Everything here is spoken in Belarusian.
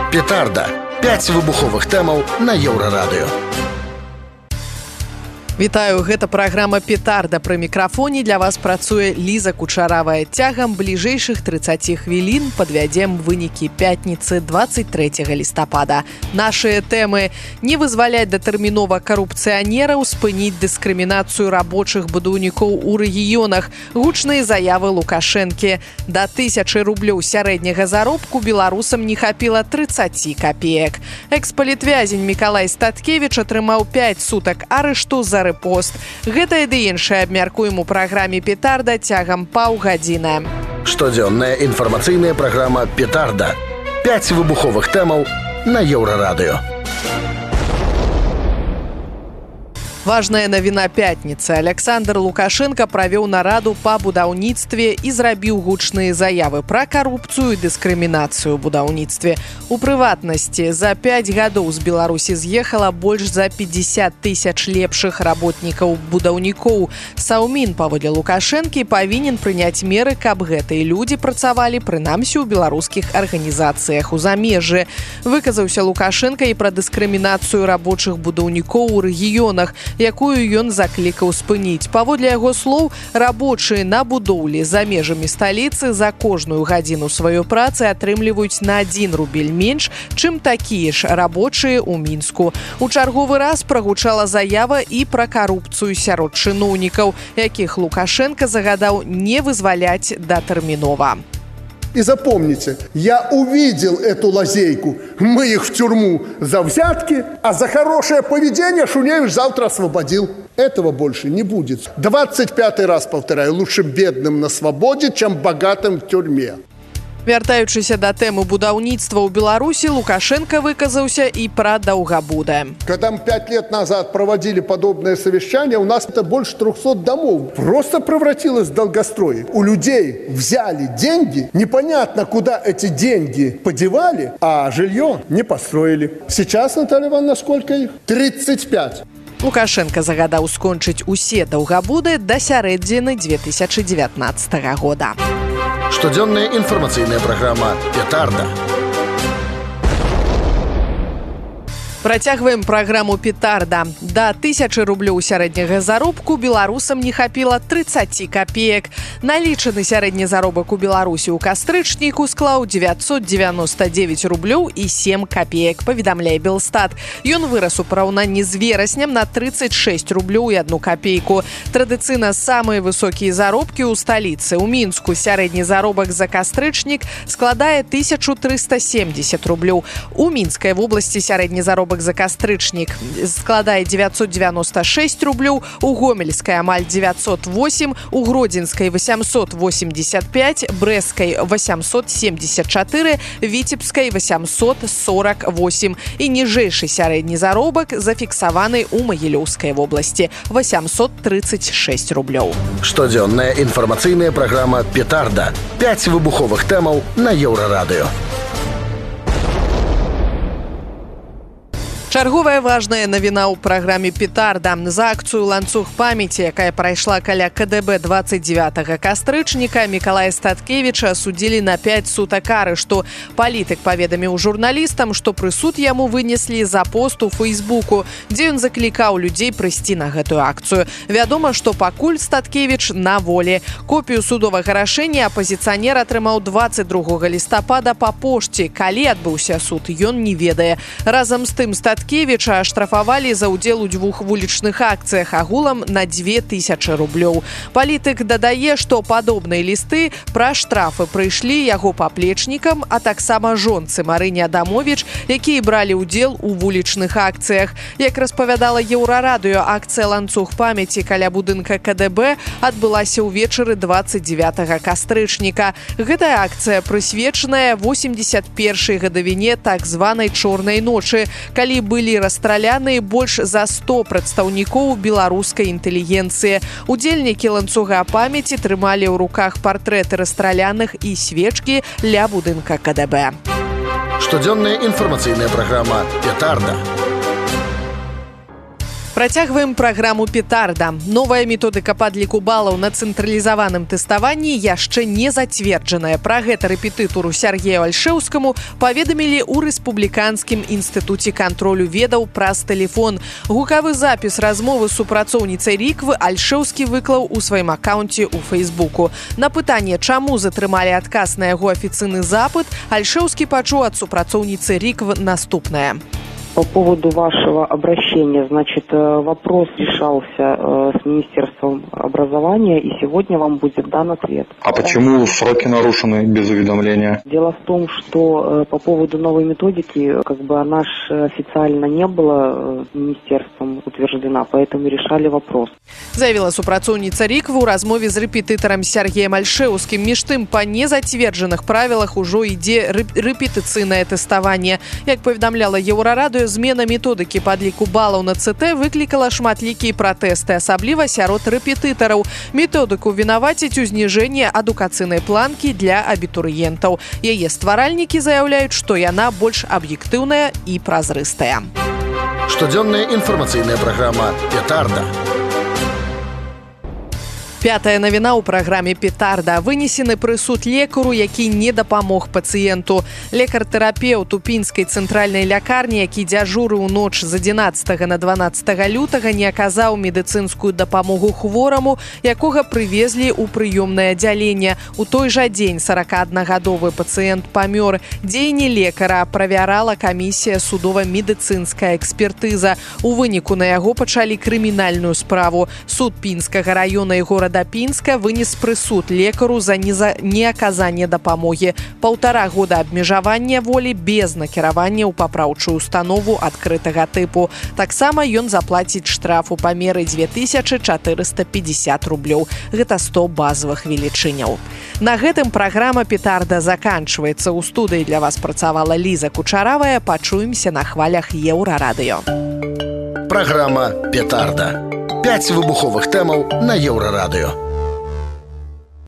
Петарда. 5 выбуховых тэмаў на Еўрарадыё. Вітаю, гэта праграма «Петарда». Пры мікрафоне для вас працуе Ліза Кучаравая. Цягам бліжэйшых 30 хвілін падвядзем вынікі пятніцы 23 лістапада. Нашыя тэмы: не вызваляць датэрмінова карупцыянераў, спыніць дыскрымінацыю рабочых будаўнікоў у рэгіёнах, гучныя заявы Лукашэнкі. Да 1000 рублёў сярэдняга заробку беларусам не хапіла 30 копеек. Экс-палітвязень Мікалай Статкевіч атрымаў 5 сутак арышту за рэпост. Гэта і іншае абмяркуем у праграме «Петарда» цягам паўгадзіны. Штодзённая інфармацыйная праграма «Петарда». 5 выбуховых тэмаў на Еўрарадыё. Важная навіна пятніцы. Александр Лукашенко правёў нараду па будаўніцтве і зрабіў гучныя заявы пра карупцыю і дыскрымінацыю ў будаўніцтве. У прыватнасці, за 5 гадоў з Беларусі з'ехала больш за 50 тысяч лепшых работнікаў будаўнікоў. Саўмін, паводле Лукашэнкі, павінен прыняць меры, каб гэтыя людзі працавалі прынамсі ў беларускіх арганізацыях у замежжы. Выказаўся Лукашенко і пра дыскрымінацыю рабочых будаўнікоў у рэгіёнах, якую ён заклікаў спыніць. Паводле яго слоў, рабочыя на будоўлі за межамі сталіцы за кожную гадзіну сваёй працы атрымліваюць на 1 рубель менш, чым такія ж рабочыя ў Мінску. У чарговы раз прагучала заява і пра карупцыю сярод чыноўнікаў, якіх Лукашенко загадаў не вызваляць датэрмінова. И запомните, я увидел эту лазейку. Мы их в тюрьму за взятки, а за хорошее поведение Шуневич завтра освободил. Этого больше не будет. 25-й раз повторяю, лучше бедным на свободе, чем богатым в тюрьме. Вяртаючыся да тэмы будаўніцтва ў Беларусі, Лукашенко выказаўся і пра Даўгабуда. Когда мы 5 лет назад проводили подобное совещание, у нас это больше 300 домов. Просто превратилось в долгострой. У людей взяли деньги, непонятно, куда эти деньги подевали, а жилье не построили. Сейчас, Наталья Ивановна, сколько их? 35. Лукашенко загадаў скончыць усе Даўгабуды да сярэдзіны 2019 года. Штодзённая інфармацыйная праграма «Петарда». Працягваем праграму «Петарда». Да 1000 рублёў сярэдняга заробку беларусам не хапіла 30 копеек. Налічаны сярэдні заробак у Беларусі ў кастрычніку склаў 999 рублёў і 7 копеек, паведамляе Белстат. Ён вырас у параўнанні з вераснем на 36 рублёў і 1 копейку. Традыцыйна самыя высокія заробкі ў сталіцы. У Мінску сярэдні заробак за кастрычнік складае 1370 рублёў. У Мінскай вобласці сярэдні заробак за кастрычнік складае 996 рублёў, у Гомельскай амаль 908, у Гродзенскай 885, Брэсцкай 874, Віцебскай 848 і ніжэйшы сярэдні заробак зафіксаваны ў Магілёўскай вобласці 836 рублёў. Штодзённая інфармацыйная праграма «Петарда». 5 выбуховых тэмаў на Еўрарадыё. Чарговая важная навіна ў праграме «Петарда». За акцыю «Ланцуг памяці», якая прайшла каля КДБ 29 кастрычніка, Мікалая Статкевіча асудзілі на 5 сутак арышту. Палітык паведаміў журналістам, што прысуд яму вынеслі за пост у Фейсбуку, дзе ён заклікаў людзей прыйсці на гэтую акцыю. Вядома, што пакуль Статкевіч на волі. Копію судовага рашэння апазіцыянер атрымаў 22 лістапада па пошце. Калі адбыўся суд, ён не ведае. Разам з тым Статкевіча аштрафавалі за ўдзел у 2 вулічных акцыях агулам на 2000 рублёў. Палітык дадае, што падобныя лісты пра штрафы прыйшлі яго паплечнікам, а таксама жонцы Марыне Адамовіч, якія бралі ўдзел у вулічных акцыях. Як распавядала Еўрарадыё, акцыя «Ланцуг памяці» каля будынка КДБ адбылася ўвечары 29 кастрычніка. Гэтая акцыя прысвечаная 81-й гадавіне так званай «Чорнай ночы», калі былі расстраляны больш за 100 прадстаўнікоў беларускай інтэлігенцыі. Удзельнікі «Ланцуга памяці» трымалі ў руках партрэты расстраляных і свечкі ля будынка КДБ. Штодзённая інфармацыйная праграма «Петарда». Працягваем праграму «Петарда». Новая методыка падліку балаў на цэнтралізаваным тэставанні яшчэ не зацверджаная. Пра гэта рэпетытуру Сергею Альшэўскаму паведамілі ў Рэспубліканскім інстытуце кантролю ведаў праз тэлефон. Гукавы запіс размовы з супрацоўніцай РІКВ Альшэўскі выклаў у сваім акаунце ў Фейсбуку. На пытанне, чаму затрымалі адказ на яго афіцыйны запыт, Альшэўскі пачуў ад супрацоўніцы РІКВ наступнае. По поводу вашего обращения, значит, вопрос решался с Министерством образования, и сегодня вам будет дан ответ. А почему сроки нарушены без уведомления? Дело в том, что по поводу новой методики, она ж официально не была министерством утверждена, поэтому решали вопрос. Заявила супрацоўніца РІКВ у размове з рэпетытарам Сергеем Альшэўскім. Між тым, па незацверджаных правілах ужо ідзе рэпетыцыйнае тэставанне. Як паведамляла Еўрарадыё, змена методыкі падліку балаў на ЦТ выклікала шматлікія пратэсты, асабліва сярод рэпетытараў. Методыку вінавацяць у зніжэнні адукацыйнай планкі для абітурыентаў. Яе стваральнікі заяўляюць, што яна больш аб'ектыўная і празрыстая. Штодзённая інфармацыйная праграма «Петарда». Пятая навіна ў праграме «Петарда». Вынесены прысуд лекару, які не дапамог пацыенту. Лекар-тэрапеўт у пінскай цэнтральнай лякарні, які дзяжурыў ноч з 11 на 12 лютага, не аказаў медыцынскую дапамогу хвораму, якога прывезлі ў прыёмнае аддзяленне. У той жа дзень 41-гадовы пацыент памёр. Дзеянні лекара правярала камісія судова-медыцынская экспертыза. У выніку на яго пачалі крымінальную справу. Суд Пінскага раёна і горада Пінска вынес прысуд лекару за неаказанне дапамогі. 1,5 года абмежавання волі без накіравання ў папраўчую установу адкрытага тыпу. Таксама ён заплаціць штраф у памеры 2450 рублёў. Гэта 100 базавых велічыняў. На гэтым праграма «Петарда» заканчваецца. У студыі для вас працавала Ліза Кучаравая. Пачуемся на хвалях Еўрарадыё. Праграма «Петарда». 5 выбуховых тэмаў на Еўрарадыё.